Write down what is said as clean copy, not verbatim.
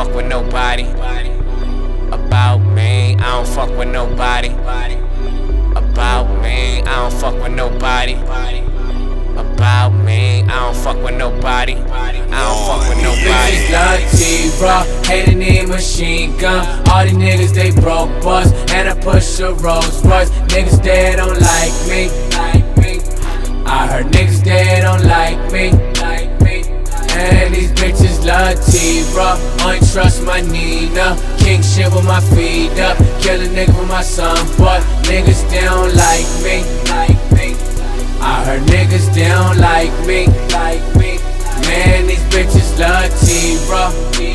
fuck with nobody. About me, I don't fuck with nobody. About me, I don't fuck with nobody. About me, I don't fuck with nobody. I don't fuck with nobody. Bitches love T-Raw, hating need machine gun. All these niggas they broke bus, and I push a Rolls Royce. Niggas they don't like me. I heard niggas they don't like me. And these bitches love T-Raw, only trust my Nina. King shit with my feet up, kill a nigga with my son, but niggas they don't like me. I heard niggas they don't like me. Man, these bitches love T-Raw.